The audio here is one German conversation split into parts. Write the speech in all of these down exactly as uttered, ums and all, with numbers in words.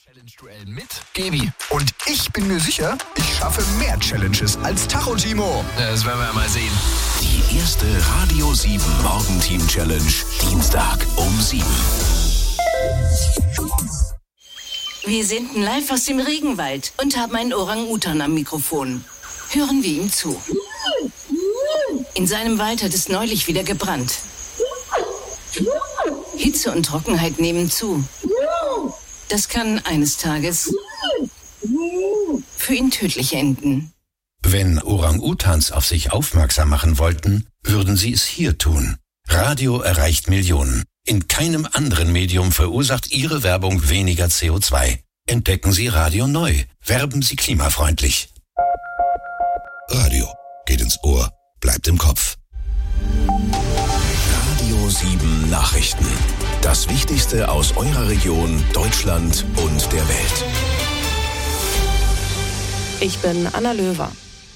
Challenge-Duell mit Gebi. Und ich bin mir sicher, ich schaffe mehr Challenges als Tacho Timo. Das werden wir ja mal sehen. Die erste Radio sieben Morgenteam-Challenge, Dienstag um sieben. Wir senden live aus dem Regenwald und haben einen Orang-Utan am Mikrofon. Hören wir ihm zu. In seinem Wald hat es neulich wieder gebrannt. Hitze und Trockenheit nehmen zu. Das kann eines Tages für ihn tödlich enden. Wenn Orang-Utans auf sich aufmerksam machen wollten, würden sie es hier tun. Radio erreicht Millionen. In keinem anderen Medium verursacht Ihre Werbung weniger C O zwei. Entdecken Sie Radio neu. Werben Sie klimafreundlich. Radio geht ins Ohr, bleibt im Kopf. Radio sieben Nachrichten. Das Wichtigste aus eurer Region, Deutschland und der Welt. Ich bin Anna Löwer.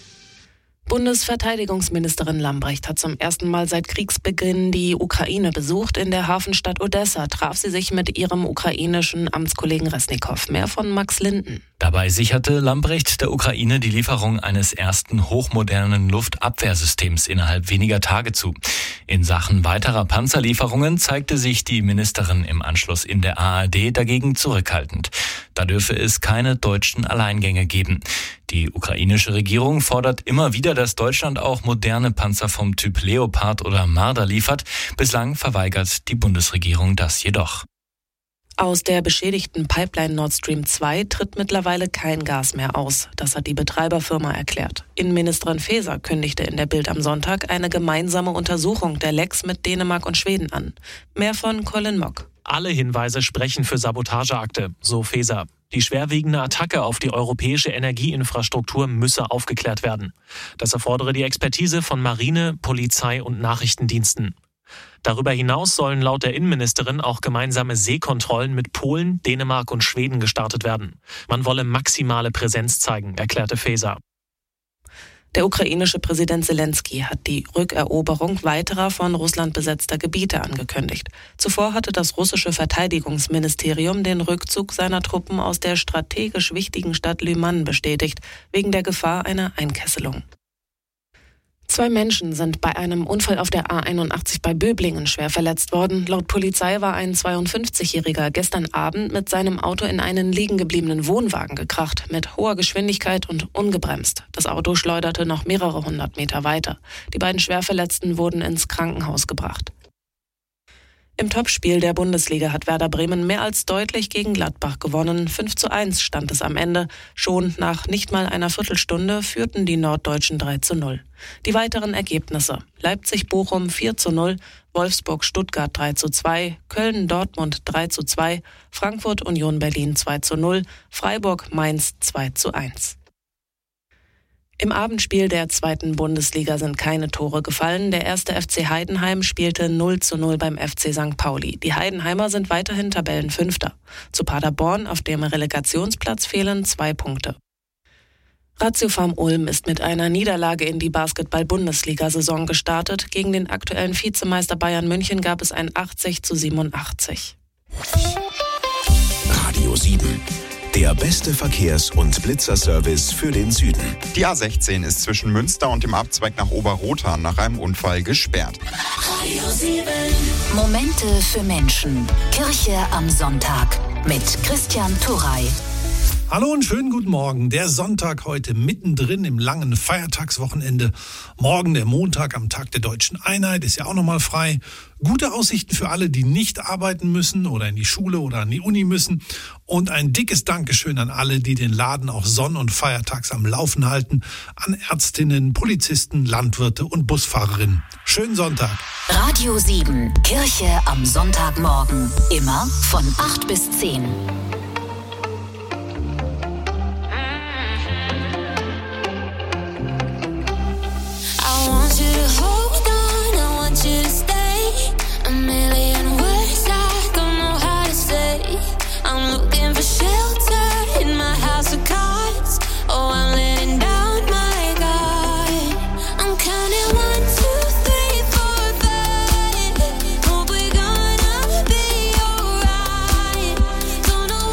Bundesverteidigungsministerin Lambrecht hat zum ersten Mal seit Kriegsbeginn die Ukraine besucht. In der Hafenstadt Odessa traf sie sich mit ihrem ukrainischen Amtskollegen Resnikow. Mehr von Max Linden. Dabei sicherte Lambrecht der Ukraine die Lieferung eines ersten hochmodernen Luftabwehrsystems innerhalb weniger Tage zu. In Sachen weiterer Panzerlieferungen zeigte sich die Ministerin im Anschluss in der A R D dagegen zurückhaltend. Da dürfe es keine deutschen Alleingänge geben. Die ukrainische Regierung fordert immer wieder, dass Deutschland auch moderne Panzer vom Typ Leopard oder Marder liefert. Bislang verweigert die Bundesregierung das jedoch. Aus der beschädigten Pipeline Nord Stream zwei tritt mittlerweile kein Gas mehr aus. Das hat die Betreiberfirma erklärt. Innenministerin Faeser kündigte in der Bild am Sonntag eine gemeinsame Untersuchung der Lecks mit Dänemark und Schweden an. Mehr von Colin Mock. Alle Hinweise sprechen für Sabotageakte, so Faeser. Die schwerwiegende Attacke auf die europäische Energieinfrastruktur müsse aufgeklärt werden. Das erfordere die Expertise von Marine, Polizei und Nachrichtendiensten. Darüber hinaus sollen laut der Innenministerin auch gemeinsame Seekontrollen mit Polen, Dänemark und Schweden gestartet werden. Man wolle maximale Präsenz zeigen, erklärte Faeser. Der ukrainische Präsident Zelensky hat die Rückeroberung weiterer von Russland besetzter Gebiete angekündigt. Zuvor hatte das russische Verteidigungsministerium den Rückzug seiner Truppen aus der strategisch wichtigen Stadt Lyman bestätigt, wegen der Gefahr einer Einkesselung. Zwei Menschen sind bei einem Unfall auf der A einundachtzig bei Böblingen schwer verletzt worden. Laut Polizei war ein zweiundfünfzigjähriger gestern Abend mit seinem Auto in einen liegengebliebenen Wohnwagen gekracht, mit hoher Geschwindigkeit und ungebremst. Das Auto schleuderte noch mehrere hundert Meter weiter. Die beiden Schwerverletzten wurden ins Krankenhaus gebracht. Im Topspiel der Bundesliga hat Werder Bremen mehr als deutlich gegen Gladbach gewonnen. fünf zu eins stand es am Ende. Schon nach nicht mal einer Viertelstunde führten die Norddeutschen drei zu null. Die weiteren Ergebnisse: Leipzig-Bochum vier zu null, Wolfsburg-Stuttgart drei zu zwei, Köln-Dortmund drei zu zwei, Frankfurt-Union Berlin zwei zu null, Freiburg-Mainz zwei zu eins. Im Abendspiel der zweiten Bundesliga sind keine Tore gefallen. Der erste F C Heidenheim spielte null zu null beim F C Sankt Pauli. Die Heidenheimer sind weiterhin Tabellenfünfter. Zu Paderborn, auf dem Relegationsplatz, fehlen zwei Punkte. Ratiofarm Ulm ist mit einer Niederlage in die Basketball-Bundesliga-Saison gestartet. Gegen den aktuellen Vizemeister Bayern München gab es ein achtzig zu siebenundachtzig. Radio sieben. Der beste Verkehrs- und Blitzerservice für den Süden. Die A sechzehn ist zwischen Münster und dem Abzweig nach Oberrothern nach einem Unfall gesperrt. Radio sieben. Momente für Menschen. Kirche am Sonntag mit Christian Turrey. Hallo und schönen guten Morgen. Der Sonntag heute mittendrin im langen Feiertagswochenende. Morgen der Montag am Tag der Deutschen Einheit, ist ja auch nochmal frei. Gute Aussichten für alle, die nicht arbeiten müssen oder in die Schule oder an die Uni müssen. Und ein dickes Dankeschön an alle, die den Laden auch sonn- und feiertags am Laufen halten. An Ärztinnen, Polizisten, Landwirte und Busfahrerinnen. Schönen Sonntag. Radio sieben, Kirche am Sonntagmorgen. Immer von acht bis zehn. Don't know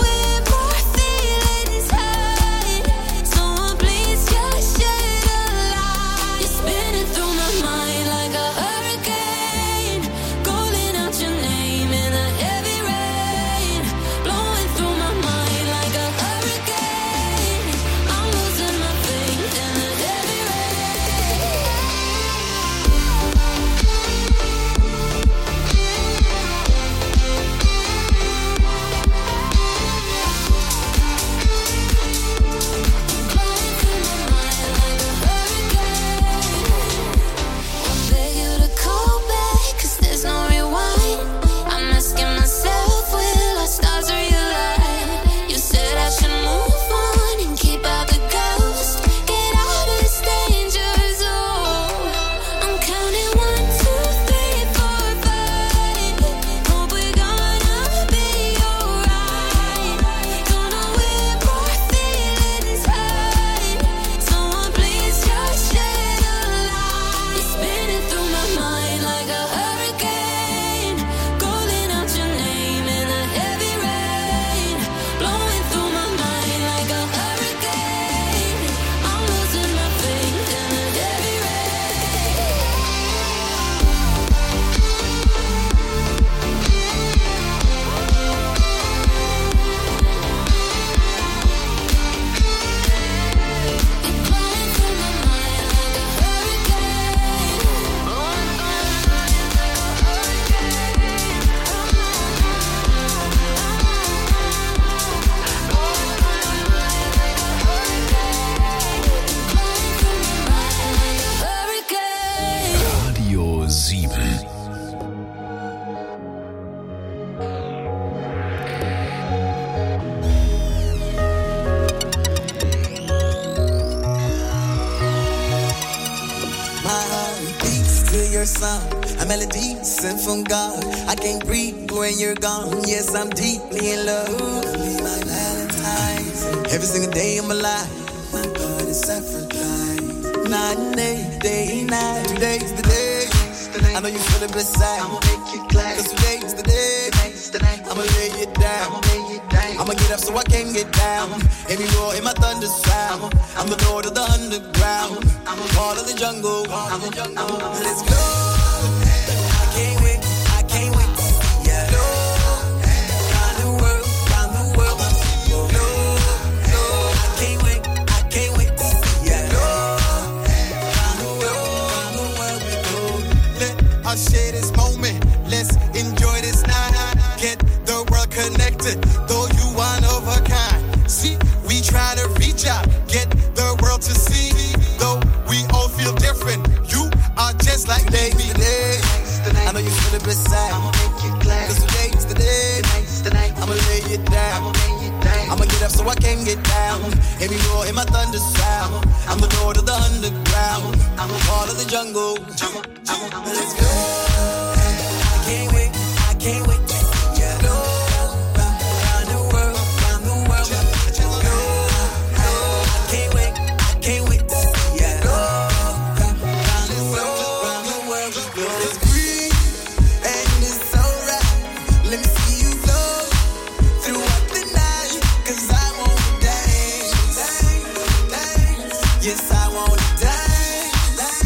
favorite song. A melody sent from God. I can't breathe when you're gone. Yes, I'm deeply in love. Be my Valentine's. Every single day of my life, my God is sacrifice. Night and day, day and night. Today's the day. I know you feel it beside. I'ma make you glad. Cause today's the day. I'ma lay it down. I'ma get up so I can get down. Hear me roar in my thunder sound. I'm the lord of the underground. I'm a part of the jungle. Let's go. I can't wait. I can't wait. Yeah. No. Round the world. Round the world. No. No. I can't wait. I can't wait. Yeah. No. Round the world. Round the world we go. Let us share this moment. Let's enjoy this night. Get the world connected. Though you one of a kind. See, we try to reach out. Get the world to see. Though we all feel different. You are just like me. Today, I know you feel it beside. I'ma make you glad. Cause today's the day. I'ma lay it down. I'ma get up so I can get down. Hear me roar in my thunder sound. I'm the lord of the underground. I'm a part of the jungle. Let's go. I can't wait. I can't wait. Yeah. Go. Round the world. Round the world. No. No. I can't wait. I can't wait. Yeah. Go. Round the world. Round the world. It's green and it's alright. Let me see you flow throughout the night. Cause I wanna dance. Yes, I wanna dance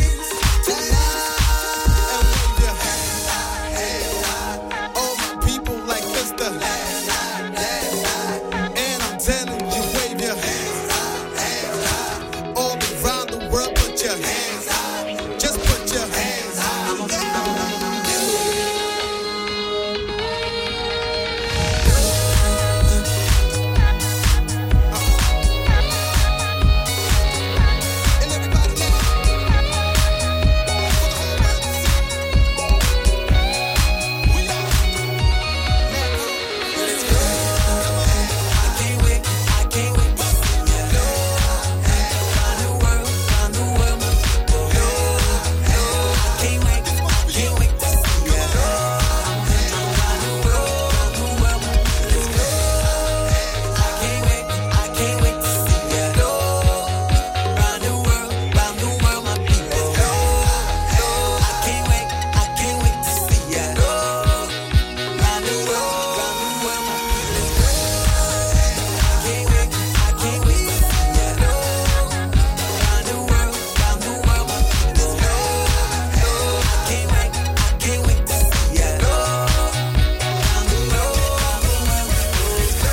tonight. All my people like Mister And I'm telling you, wave your hands all around the world. Put your hands up. Just put your hands up. And everybody now. We are. Let's go. I can't wait. I can't wait. Yeah. Round the world. Round the world. No. No. I can't wait. Can't wait. Yeah. Round the world. Round the world. Let's go. I can't wait. I can't wait. Yeah. Round the world. Round the world, my people. I can't wait. I can't wait to see ya. Round the world. Round the world, my people. Let's go. I can't wait. I can't wait to see ya. Round the world. Round the world, my people. I can't wait. I can't wait to see ya. Round the world. Round the world, let's go.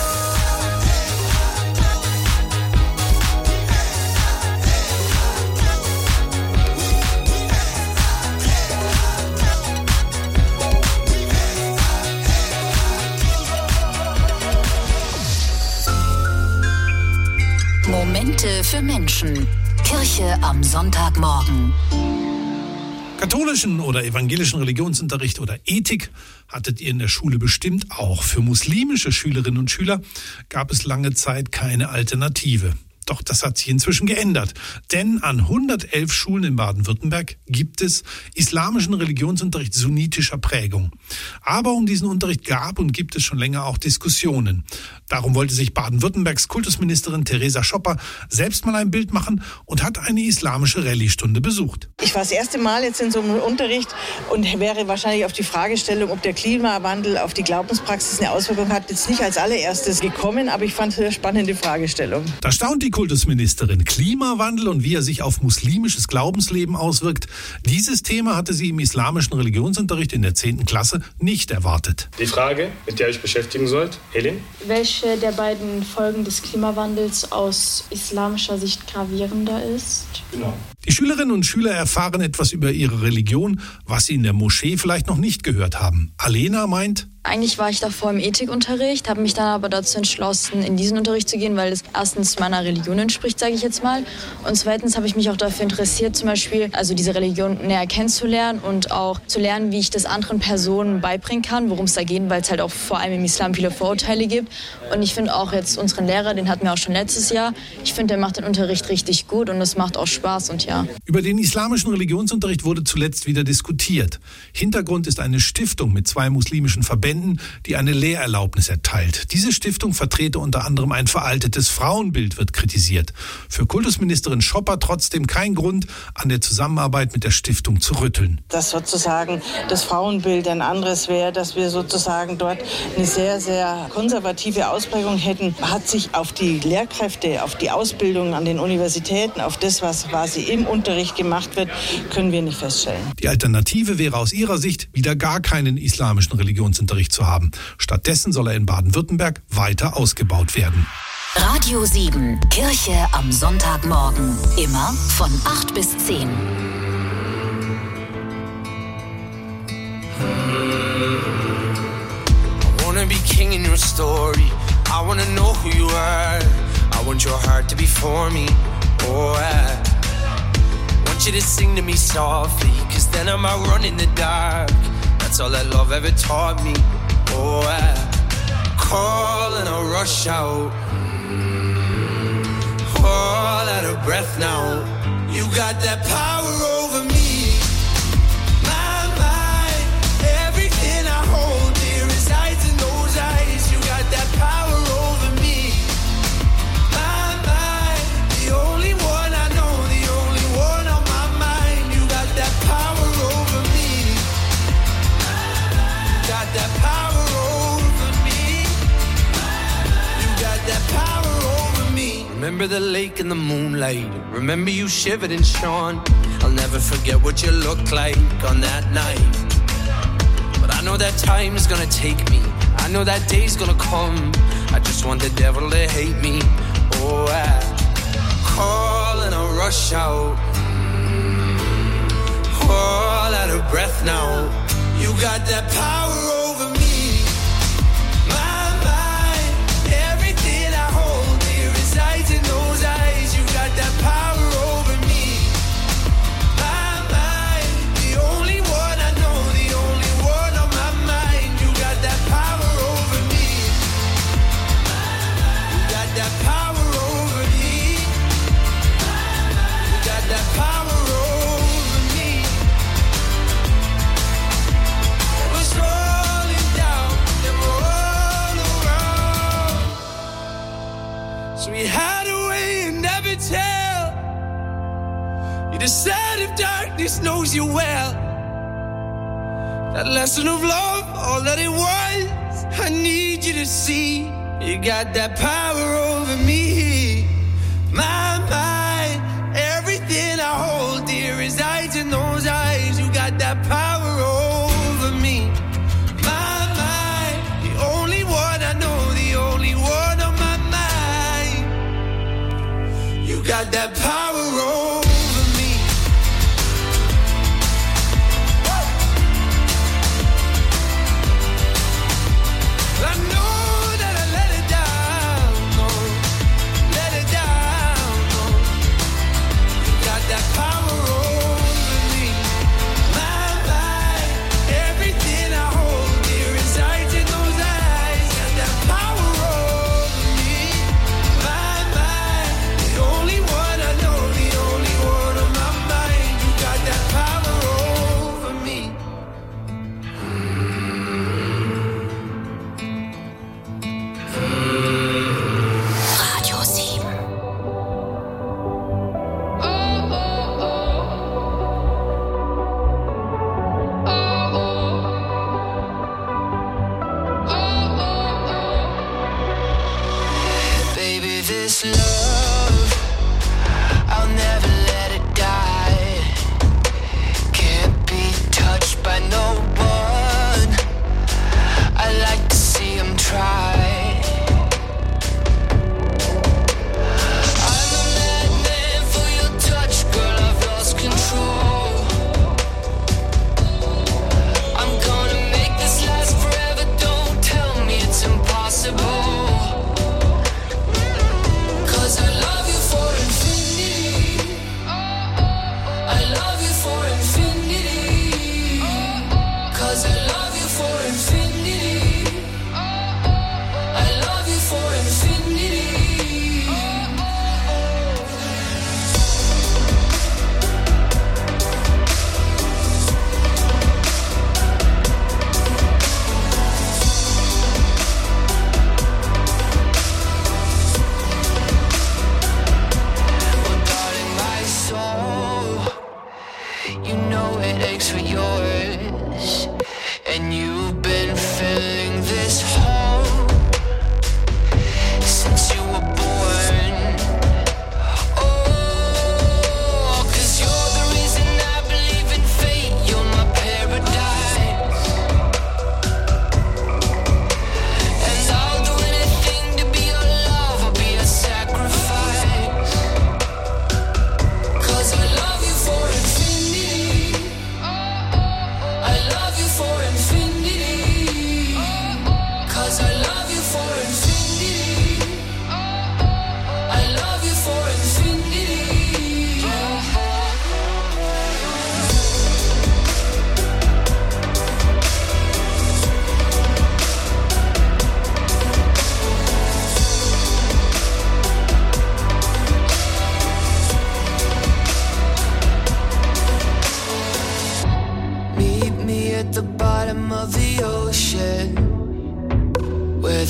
Momente für Menschen. Kirche am Sonntagmorgen. Katholischen oder evangelischen Religionsunterricht oder Ethik hattet ihr in der Schule bestimmt auch. Für muslimische Schülerinnen und Schüler gab es lange Zeit keine Alternative. Doch das hat sich inzwischen geändert. Denn an hundertelf Schulen in Baden-Württemberg gibt es islamischen Religionsunterricht sunnitischer Prägung. Aber um diesen Unterricht gab und gibt es schon länger auch Diskussionen. Darum wollte sich Baden-Württembergs Kultusministerin Theresa Schopper selbst mal ein Bild machen und hat eine islamische Rallye-Stunde besucht. Ich war das erste Mal jetzt in so einem Unterricht und wäre wahrscheinlich auf die Fragestellung, ob der Klimawandel auf die Glaubenspraxis eine Auswirkung hat, jetzt nicht als allererstes gekommen, aber ich fand es eine spannende Fragestellung. Da staunt die Kultusministerin. Klimawandel und wie er sich auf muslimisches Glaubensleben auswirkt. Dieses Thema hatte sie im islamischen Religionsunterricht in der zehnten Klasse nicht erwartet. Die Frage, mit der ihr euch beschäftigen sollt, Helin? Welche der beiden Folgen des Klimawandels aus islamischer Sicht gravierender ist? Genau. Die Schülerinnen und Schüler erfahren etwas über ihre Religion, was sie in der Moschee vielleicht noch nicht gehört haben. Alena meint: Eigentlich war ich davor im Ethikunterricht, habe mich dann aber dazu entschlossen, in diesen Unterricht zu gehen, weil es erstens meiner Religion entspricht, sage ich jetzt mal. Und zweitens habe ich mich auch dafür interessiert, zum Beispiel also diese Religion näher kennenzulernen und auch zu lernen, wie ich das anderen Personen beibringen kann, worum es da geht, weil es halt auch vor allem im Islam viele Vorurteile gibt. Und ich finde auch jetzt unseren Lehrer, den hatten wir auch schon letztes Jahr, ich finde, der macht den Unterricht richtig gut und es macht auch Spaß und ja. ja. Über den islamischen Religionsunterricht wurde zuletzt wieder diskutiert. Hintergrund ist eine Stiftung mit zwei muslimischen Verbänden, die eine Lehrerlaubnis erteilt. Diese Stiftung vertrete unter anderem ein veraltetes Frauenbild, wird kritisiert. Für Kultusministerin Schopper trotzdem kein Grund, an der Zusammenarbeit mit der Stiftung zu rütteln. Dass sozusagen das Frauenbild ein anderes wäre, dass wir sozusagen dort eine sehr, sehr konservative Ausprägung hätten, hat sich auf die Lehrkräfte, auf die Ausbildung an den Universitäten, auf das, was quasi im Unterricht gemacht wird, können wir nicht feststellen. Die Alternative wäre aus ihrer Sicht, wieder gar keinen islamischen Religionsunterricht zu haben. Stattdessen soll er in Baden-Württemberg weiter ausgebaut werden. Radio sieben, Kirche am Sonntagmorgen. Immer von acht bis zehn. I wanna be king in your story. I wanna know who you are. I want your heart to be for me. Oh, I want you to sing to me softly, cause then I might run in the dark. That's all that love ever taught me. Oh, I call and I rush out. All out of breath now. You got that power over me. My mind, everything I hold dear resides in those eyes. You got that power over me. My mind, the only one I know, the only one on my mind. You got that power over me. You got that power over me. You got that power over me. Remember the lake in the moonlight. Remember you shivered and shone. I'll never forget what you looked like on that night. But I know that time's gonna take me. I know that day's gonna come. I just want the devil to hate me. Oh, I call and I rush out. All out of breath now. You got that power over me. My mind, everything I hold dear resides in those eyes. You got that power over me. My mind, the only one I know, the only one on my mind. You got that power over me. You got that power over me. You got that power over me. It was rolling down and all around. So we had a way and never tell. You decide if darkness knows you well. That lesson of love, all that it was, I need you to see. You got that power over me. My mind, everything I hold dear resides in those eyes. You got that power over me. My mind, the only one I know, the only one on my mind. You got that power over me. I know that I let it down, no, let it down, no. You got that power over me. My mind, everything I hold dear resides in those eyes. Got that power over me. My mind, the only one I know, the only one on my mind. You got that power over me. Radio sieben. Baby, this love, I'll never let it die. Can't be touched by no one. I like to see him try. I'm a madman for your touch, girl, I've lost control. I'm gonna make this last forever, don't tell me it's impossible. Cause I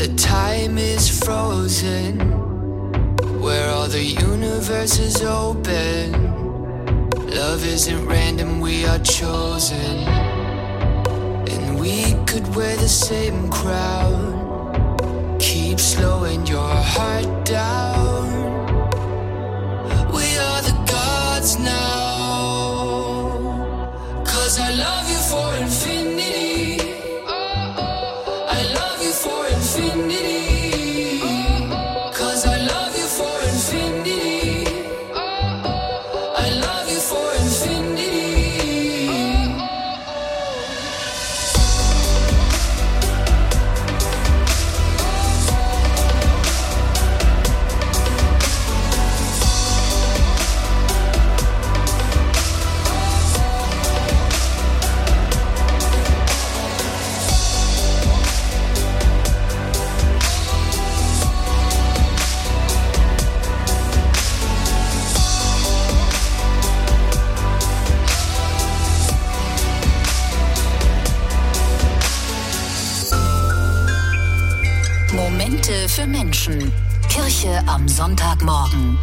the time is frozen, where all the universe is open. Love isn't random, we are chosen. And we could wear the same crown, keep slowing your heart down. We are the gods now, 'cause I love you for infinity. I love you for infinity. 'Cause I love you for infinity. I love you for infinity. Momente für Menschen. Kirche am Sonntagmorgen.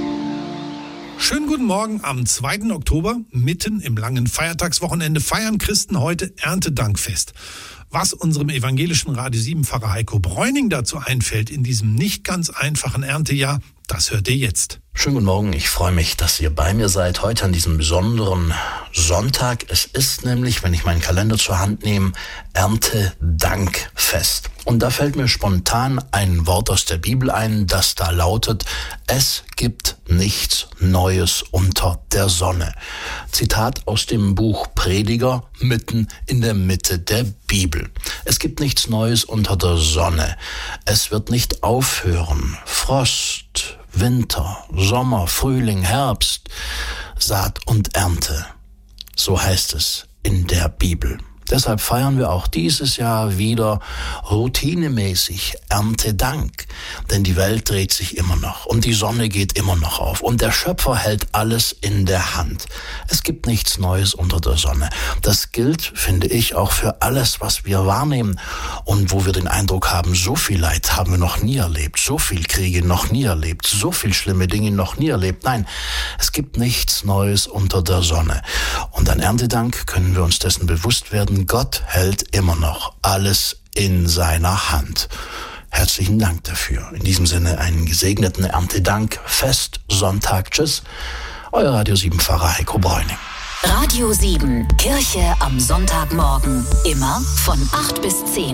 Schönen guten Morgen am zweiten Oktober. Mitten im langen Feiertagswochenende feiern Christen heute Erntedankfest. Was unserem evangelischen Radio sieben Pfarrer Heiko Bräuning dazu einfällt in diesem nicht ganz einfachen Erntejahr, das hört ihr jetzt. Schönen guten Morgen, ich freue mich, dass ihr bei mir seid heute an diesem besonderen Sonntag. Es ist nämlich, wenn ich meinen Kalender zur Hand nehme, Erntedankfest. Und da fällt mir spontan ein Wort aus der Bibel ein, das da lautet: Es gibt nichts Neues unter der Sonne. Zitat aus dem Buch Prediger, mitten in der Mitte der Bibel. Es gibt nichts Neues unter der Sonne. Es wird nicht aufhören. Frost, Winter, Sommer, Frühling, Herbst, Saat und Ernte. So heißt es in der Bibel. Deshalb feiern wir auch dieses Jahr wieder routinemäßig Erntedank. Denn die Welt dreht sich immer noch und die Sonne geht immer noch auf und der Schöpfer hält alles in der Hand. Es gibt nichts Neues unter der Sonne. Das gilt, finde ich, auch für alles, was wir wahrnehmen und wo wir den Eindruck haben, so viel Leid haben wir noch nie erlebt, so viel Kriege noch nie erlebt, so viel schlimme Dinge noch nie erlebt. Nein, es gibt nichts Neues unter der Sonne. Und an Erntedank können wir uns dessen bewusst werden, Gott hält immer noch alles in seiner Hand. Herzlichen Dank dafür. In diesem Sinne einen gesegneten Erntedank, Fest, Sonntag. Tschüss, euer Radio sieben Pfarrer Heiko Bräuning. Radio sieben, Kirche am Sonntagmorgen. Immer von acht bis zehn.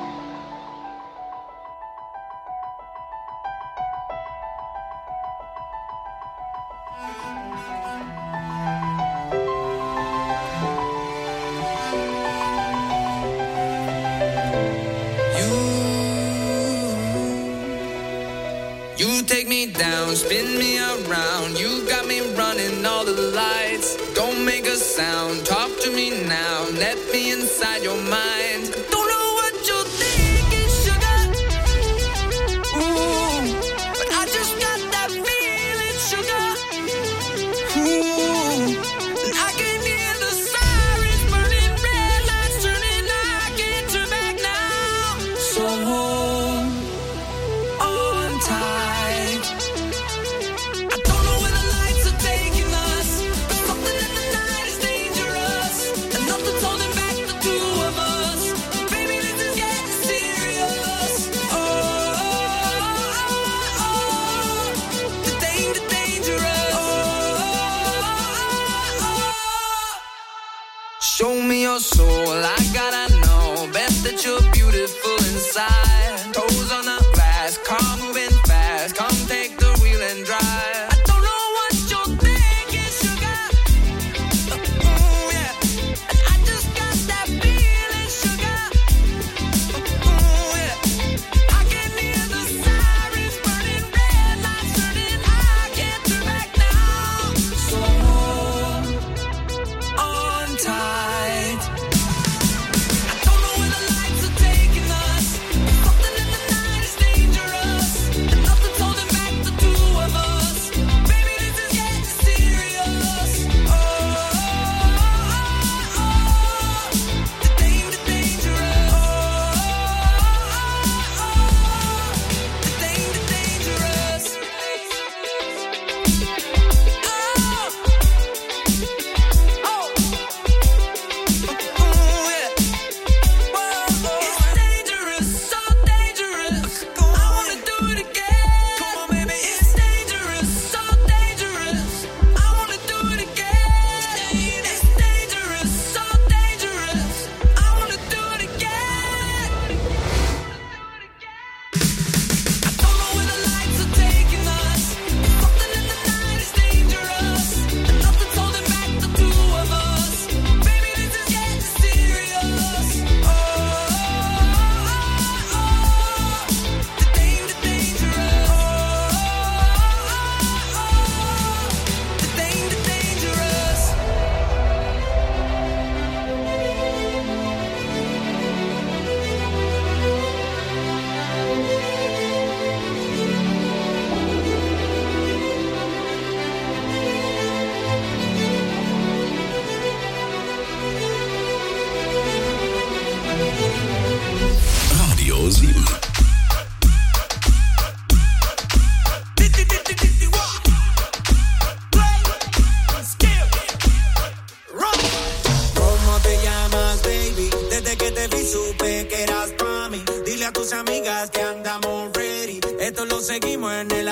Spin me around, you got me running all the lights. Don't make a sound, talk to me now, let me inside your mind. Don't know what you're thinking, sugar. Ooh, but I just got that feeling, sugar. Ooh, and I can hear the sirens burning, red lights turning, I can't turn back now. So hold on tight. Nothing's holding back the two of us.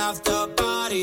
after party.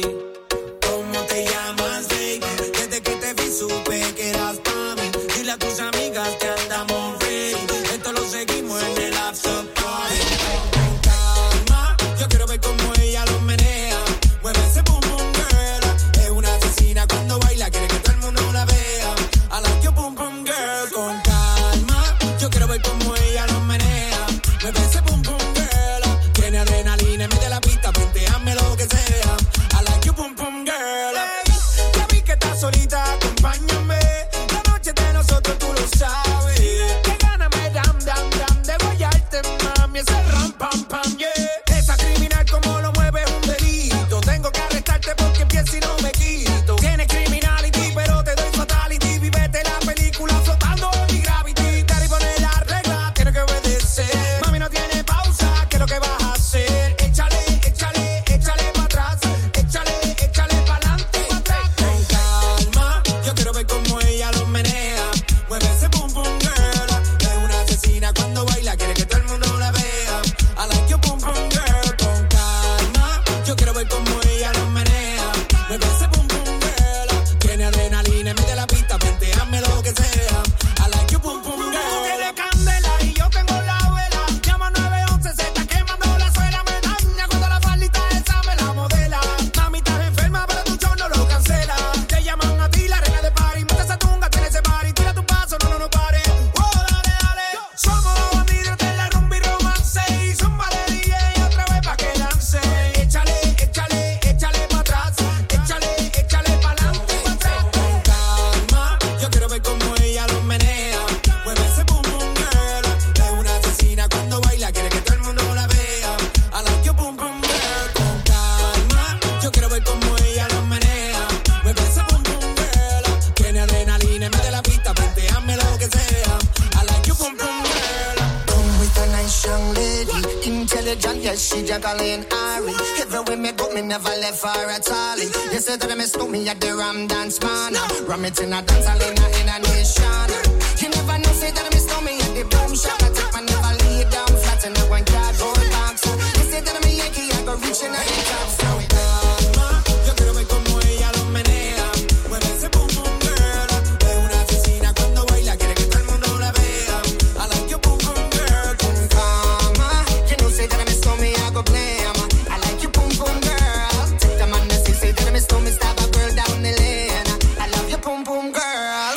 ¿Cómo te llamas, baby? Desde que te vi supe que eras pa' mí. Dile a tus amigas que andamos ready. Esto lo seguimos en el after party. Con calma, yo quiero ver cómo ella lo menea. Mueve ese boom boom girl. Es una asesina cuando baila, quiere que todo el mundo la vea. I like your boom boom girl. Con calma, yo quiero ver cómo ella lo menea. Mueve ese boom boom girl. Tiene adrenalina, mete la pista, penteame lo que sea. I like your boom boom girl. Hey, ya vi que estás solita, acompáñame. La noche de nosotros tú lo sabes. Que gana me dam dam dam de guayarte, mami. Ese ram pam pam, yeah. Esa criminal como lo mueve es un delito. Tengo que arrestarte porque empiezo y no me quito. Tienes criminality, pero te doy fatality. Vivete la película flotando en mi gravity. Daddy pone la regla, tiene que obedecer. Mami no tiene pausa, ¿qué es lo que vas a hacer? Échale, échale, échale pa' atrás. Échale, échale pa'lante, pa' atrás. Con calma, yo quiero ver cómo ella lo menea. Mueve ese boom boom girl. Es una asesina cuando baila, quiere que todo el mundo la vea. I like your boom boom girl. Con calma, yo quiero ver cómo ella lo menea. Mueve ese boom boom girl. Tiene adrenalina, mete la pista, penteame lo que sea. I like your boom boom girl. Tú tienes candela y yo tengo la vela. Llama nueve once, se está quemando la suela. Me daña cuando la faldita esa me la modela. Mami, estás enferma, pero tu show no lo cancela. Te llaman a ti, la reina de party. Mete esa tunga, tiene ese party. Tira tu paso, no, no, no pare. Oh, dale, dale. Somos los bandidos de la rumba y romance. Y zumba de D J otra vez pa' que lance. Échale, échale, échale pa' atrás. Échale, échale pa'lante, pa' atrás. Con calma, yo quiero ver cómo ella lo menea. Mueve ese boom boom girl. Es una asesina cuando baila, quiere que todo el mundo la vea. I like your boom boom girl. Con calma, yo quiero ver cómo ella lo menea. Mueve ese boom boom girl. Tiene adrenalina, mete la pista, penteame lo que sea. I like your boom boom girl. Come with a nice young lady, intelligent, yes, she Jacqueline Ari. Everywhere me go, me never left her at all. You said that me stole me at the Ram Dance Man. Ram it in a dance hall in a, in a nation. You never know, say that me stole me at the boom shop. I take my never lay down flat in a one cardboard box. You said that me Yankee, I go reaching at the top. So Calma, yo quiero ver cómo ella lo menea. Mueve ese boom boom girl. Es una asesina cuando baila, quiere que todo el mundo la vea. I like your boom boom girl. Con calma, you know, say that me stole me, I go blame. I like you, boom boom girl. Take the man that say, say that me stole me, stab a girl down the lane. I love you, boom boom girl.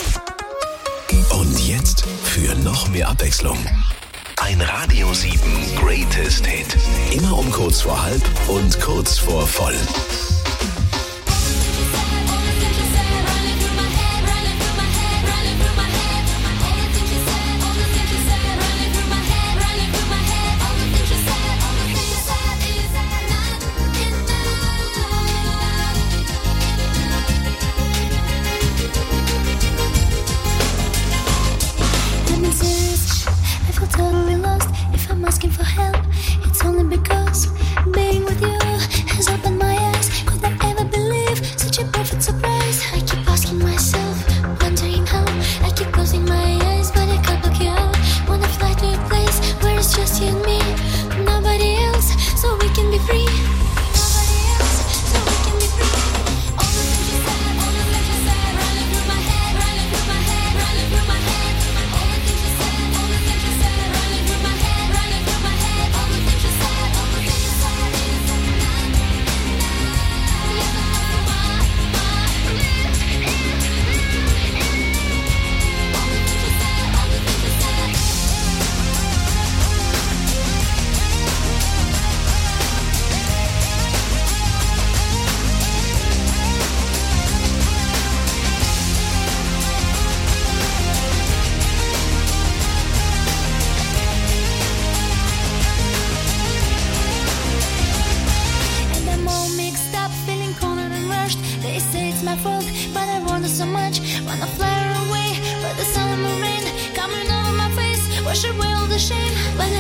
Und jetzt für noch mehr Abwechslung. Ein Radio sieben Greatest Hit. Immer um kurz vor halb und kurz vor voll. I'm being serious, I feel totally lost. If I'm asking for help, it's only because being with you has opened my eyes. Could I ever believe such a perfect surprise? I keep asking myself, wondering how. I keep closing my eyes, but I can't block you out. Wanna fly to a place where it's just you and me, nobody else, so we can be free. Nobody else, so we can be free. All the things you said, all the things you said, running through my head, running through my head, running through my head. All the things you said, all the things you said, running through my head, running through my head. All the things you said, all the things you said is not and I'm all mixed up, feeling cornered and rushed. They say it's my fault, but I wonder so much. Wanna fly her away, but the sun and the rain coming over my face, wash away all the shame. But